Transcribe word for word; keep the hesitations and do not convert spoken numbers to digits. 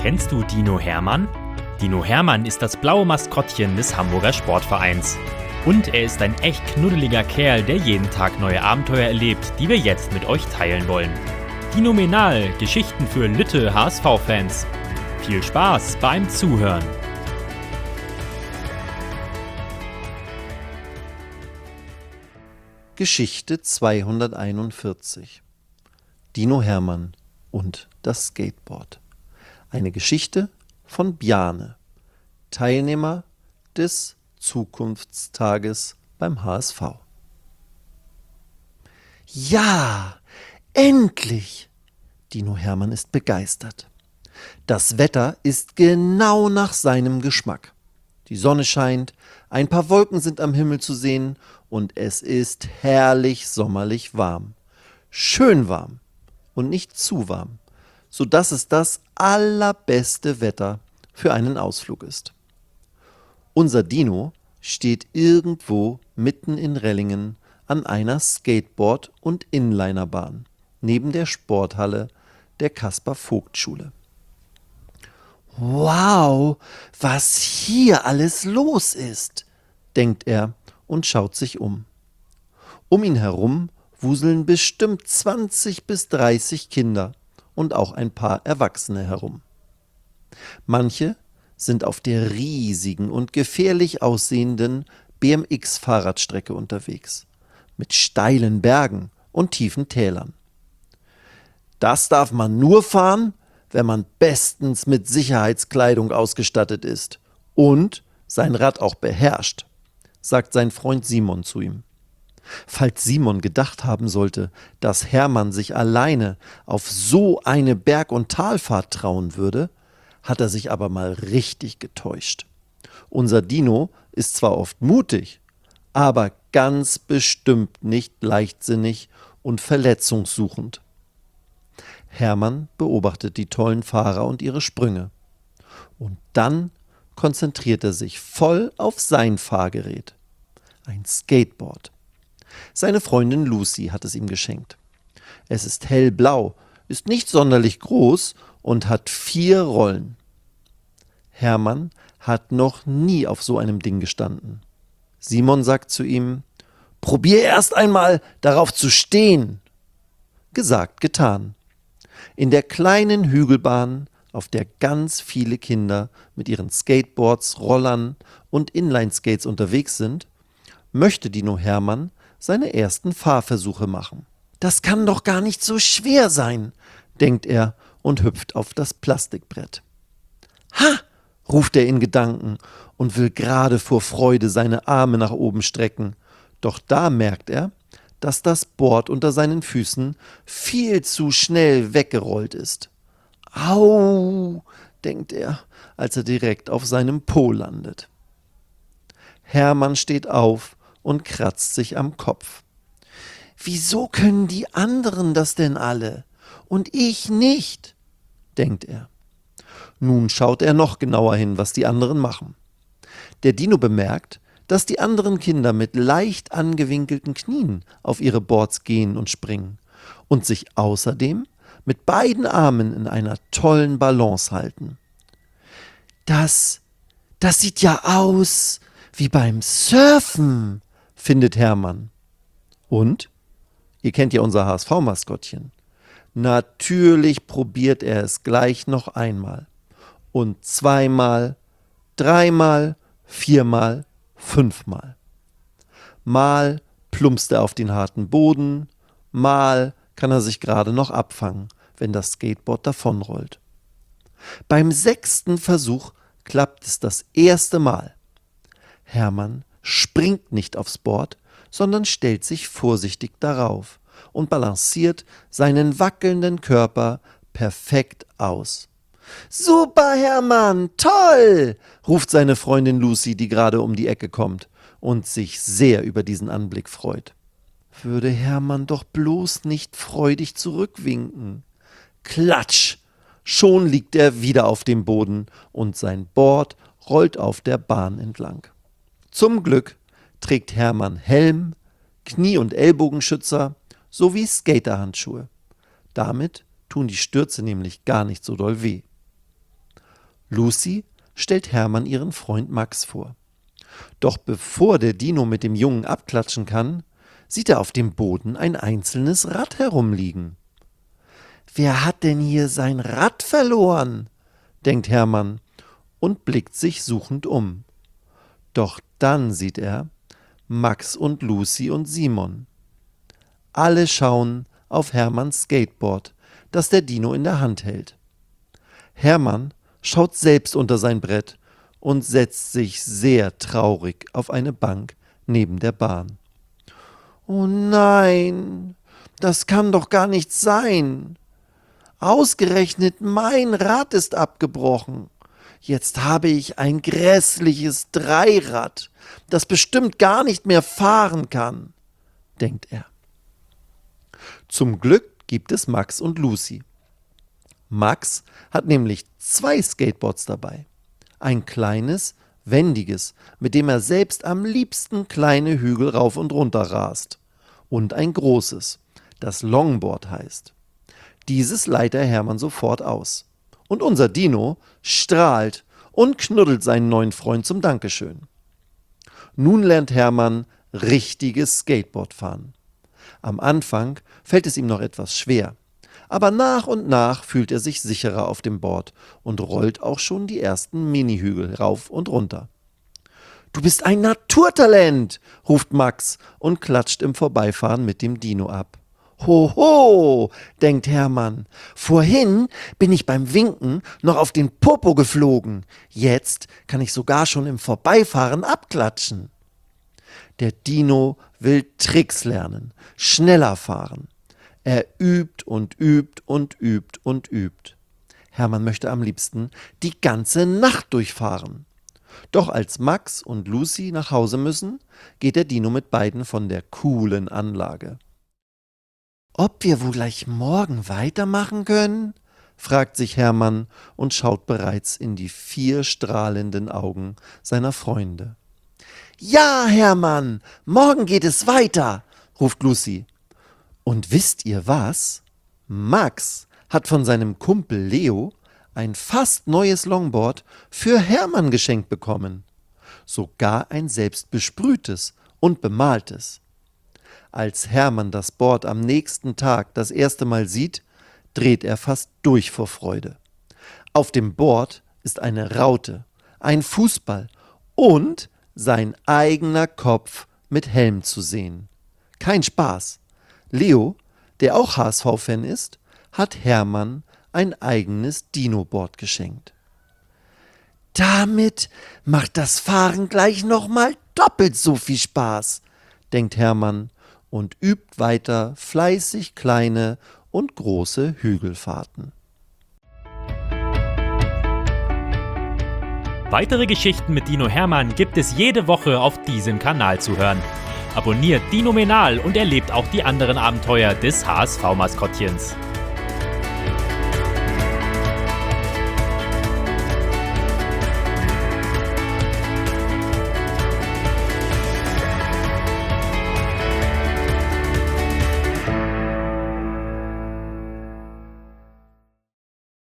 Kennst du Dino Hermann? Dino Hermann ist das blaue Maskottchen des Hamburger Sportvereins. Und er ist ein echt knuddeliger Kerl, der jeden Tag neue Abenteuer erlebt, die wir jetzt mit euch teilen wollen. Dinomenal, Geschichten für Lütte H S V-Fans. Viel Spaß beim Zuhören. Geschichte zweihunderteinundvierzig. Dino Hermann und das Skateboard. Eine Geschichte von Bjarne, Teilnehmer des Zukunftstages beim H S V. Ja, endlich! Dino Hermann ist begeistert. Das Wetter ist genau nach seinem Geschmack. Die Sonne scheint, ein paar Wolken sind am Himmel zu sehen und es ist herrlich sommerlich warm. Schön warm und nicht zu warm, sodass es das allerbeste Wetter für einen Ausflug ist. Unser Dino steht irgendwo mitten in Rellingen an einer Skateboard- und Inlinerbahn neben der Sporthalle der Caspar-Vogt-Schule. Wow, was hier alles los ist, denkt er und schaut sich um. Um ihn herum wuseln bestimmt zwanzig bis dreißig Kinder und auch ein paar Erwachsene herum. Manche sind auf der riesigen und gefährlich aussehenden B M X-Fahrradstrecke unterwegs, mit steilen Bergen und tiefen Tälern. Das darf man nur fahren, wenn man bestens mit Sicherheitskleidung ausgestattet ist und sein Rad auch beherrscht, sagt sein Freund Simon zu ihm. Falls Simon gedacht haben sollte, dass Hermann sich alleine auf so eine Berg- und Talfahrt trauen würde, hat er sich aber mal richtig getäuscht. Unser Dino ist zwar oft mutig, aber ganz bestimmt nicht leichtsinnig und verletzungssuchend. Hermann beobachtet die tollen Fahrer und ihre Sprünge. Und dann konzentriert er sich voll auf sein Fahrgerät. Ein Skateboard. Seine Freundin Lucy hat es ihm geschenkt. Es ist hellblau, ist nicht sonderlich groß und hat vier Rollen. Hermann hat noch nie auf so einem Ding gestanden. Simon sagt zu ihm: »Probier erst einmal, darauf zu stehen.« Gesagt, getan. In der kleinen Hügelbahn, auf der ganz viele Kinder mit ihren Skateboards, Rollern und Inlineskates unterwegs sind, möchte Dino Hermann seine ersten Fahrversuche machen. Das kann doch gar nicht so schwer sein, denkt er und hüpft auf das Plastikbrett. Ha! Ruft er in Gedanken und will gerade vor Freude seine Arme nach oben strecken. Doch da merkt er, dass das Board unter seinen Füßen viel zu schnell weggerollt ist. Au, denkt er, als er direkt auf seinem Po landet. Hermann steht auf und kratzt sich am Kopf. Wieso können die anderen das denn alle und ich nicht, denkt er. Nun schaut er noch genauer hin, was die anderen machen. Der Dino bemerkt, dass die anderen Kinder mit leicht angewinkelten Knien auf ihre Boards gehen und springen und sich außerdem mit beiden Armen in einer tollen Balance halten. Das, das sieht ja aus wie beim Surfen, findet Hermann. Und? Ihr kennt ja unser H S V-Maskottchen. Natürlich probiert er es gleich noch einmal. Und zweimal, dreimal, viermal, fünfmal. Mal plumpst er auf den harten Boden, mal kann er sich gerade noch abfangen, wenn das Skateboard davonrollt. Beim sechsten Versuch klappt es das erste Mal. Hermann springt nicht aufs Board, sondern stellt sich vorsichtig darauf und balanciert seinen wackelnden Körper perfekt aus. »Super, Hermann, toll!« ruft seine Freundin Lucy, die gerade um die Ecke kommt und sich sehr über diesen Anblick freut. Würde Hermann doch bloß nicht freudig zurückwinken. Klatsch! Schon liegt er wieder auf dem Boden und sein Board rollt auf der Bahn entlang. Zum Glück trägt Hermann Helm, Knie- und Ellbogenschützer sowie Skaterhandschuhe. Damit tun die Stürze nämlich gar nicht so doll weh. Lucy stellt Hermann ihren Freund Max vor. Doch bevor der Dino mit dem Jungen abklatschen kann, sieht er auf dem Boden ein einzelnes Rad herumliegen. »Wer hat denn hier sein Rad verloren?« denkt Hermann und blickt sich suchend um. Doch dann sieht er Max und Lucy und Simon. Alle schauen auf Hermanns Skateboard, das der Dino in der Hand hält. Hermann schaut selbst unter sein Brett und setzt sich sehr traurig auf eine Bank neben der Bahn. »Oh nein, das kann doch gar nicht sein. Ausgerechnet mein Rad ist abgebrochen. Jetzt habe ich ein grässliches Dreirad, das bestimmt gar nicht mehr fahren kann«, denkt er. Zum Glück gibt es Max und Lucy. Max hat nämlich zwei Skateboards dabei. Ein kleines, wendiges, mit dem er selbst am liebsten kleine Hügel rauf und runter rast. Und ein großes, das Longboard heißt. Dieses leiht der Hermann sofort aus. Und unser Dino strahlt und knuddelt seinen neuen Freund zum Dankeschön. Nun lernt Hermann richtiges Skateboard fahren. Am Anfang fällt es ihm noch etwas schwer, aber nach und nach fühlt er sich sicherer auf dem Board und rollt auch schon die ersten Mini-Hügel rauf und runter. »Du bist ein Naturtalent«, ruft Max und klatscht im Vorbeifahren mit dem Dino ab. »Hoho«, denkt Hermann, »vorhin bin ich beim Winken noch auf den Popo geflogen. Jetzt kann ich sogar schon im Vorbeifahren abklatschen.« Der Dino will Tricks lernen, schneller fahren. Er übt und übt und übt und übt. Hermann möchte am liebsten die ganze Nacht durchfahren. Doch als Max und Lucy nach Hause müssen, geht der Dino mit beiden von der coolen Anlage. »Ob wir wohl gleich morgen weitermachen können?« fragt sich Hermann und schaut bereits in die vier strahlenden Augen seiner Freunde. »Ja, Hermann, morgen geht es weiter«, ruft Lucy. Und wisst ihr was? Max hat von seinem Kumpel Leo ein fast neues Longboard für Hermann geschenkt bekommen. Sogar ein selbst besprühtes und bemaltes. Als Hermann das Board am nächsten Tag das erste Mal sieht, dreht er fast durch vor Freude. Auf dem Board ist eine Raute, ein Fußball und sein eigener Kopf mit Helm zu sehen. Kein Spaß. Leo, der auch H S V-Fan ist, hat Hermann ein eigenes Dino-Board geschenkt. »Damit macht das Fahren gleich nochmal doppelt so viel Spaß«, denkt Hermann und übt weiter fleißig kleine und große Hügelfahrten. Weitere Geschichten mit Dino Hermann gibt es jede Woche auf diesem Kanal zu hören. Abonniert Dinomenal und erlebt auch die anderen Abenteuer des H S V-Maskottchens.